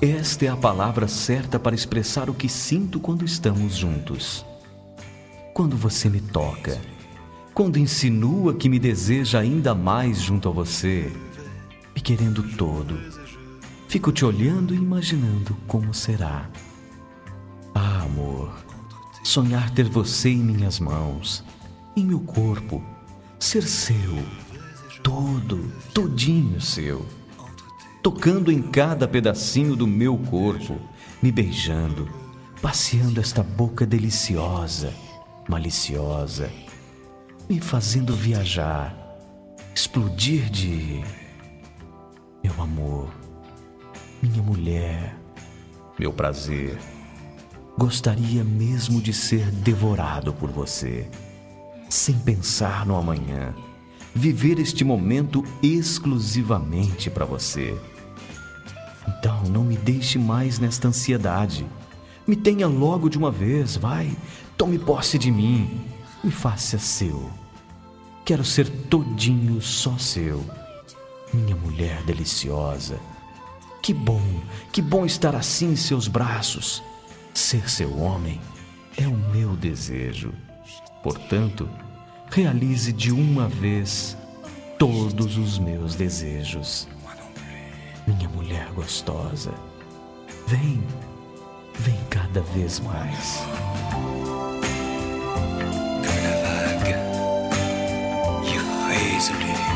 Esta é a palavra certa para expressar o que sinto quando estamos juntos. Quando você me toca, quando insinua que me deseja ainda mais junto a você, me querendo todo, fico te olhando e imaginando como será. Ah, amor, sonhar ter você em minhas mãos, em meu corpo, ser seu, todinho seu, tocando em cada pedacinho do meu corpo, me beijando, passeando esta boca deliciosa, maliciosa, me fazendo viajar, explodir de... Meu amor, minha mulher, meu prazer, gostaria mesmo de ser devorado por você, sem pensar no amanhã, viver este momento exclusivamente para você. Então não me deixe mais nesta ansiedade. Me tenha logo de uma vez, vai, tome posse de mim, me faça seu. Quero ser todinho só seu, minha mulher deliciosa. Que bom estar assim em seus braços. Ser seu homem é o meu desejo. Portanto, realize de uma vez todos os meus desejos. Minha mulher gostosa, vem cada vez mais. Comme la vague irrésolue.